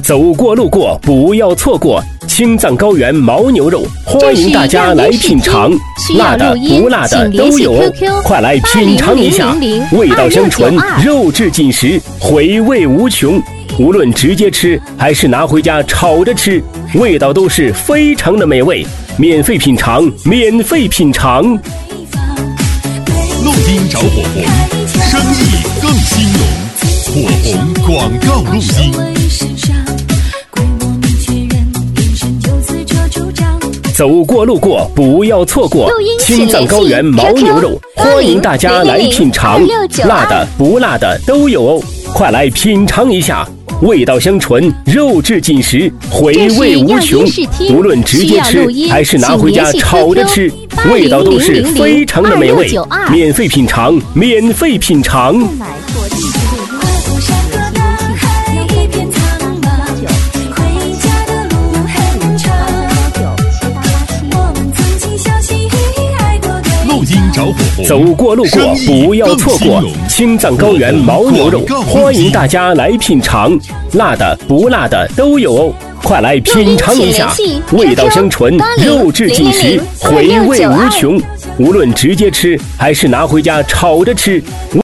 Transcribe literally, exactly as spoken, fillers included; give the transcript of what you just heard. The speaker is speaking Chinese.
走过路过不要错过青藏高原牦牛肉，欢迎大家来品尝，辣的不辣的都有哦，快来品尝一下，味道香醇，肉质紧实，回味无穷。无论直接吃还是拿回家炒着吃，味道都是非常的美味。免费品尝，免费品尝。 录音找火红，生意更兴隆。火红广告录音。 走过路过不要错过青藏高原牦牛肉，欢迎大家来品尝，辣的不辣的都有哦，快来品尝一下。味道香醇，肉质紧实，回味无穷。无论直接吃还是拿回家炒着吃，味道都是非常的美味。免费品尝，免费品尝。走过路过不要错过青藏高原牦牛肉，欢迎大家来品尝，辣的不辣的都有哦，快来品尝一下，味道香醇，肉质紧实，回味无穷。无论直接吃还是拿回家炒着吃。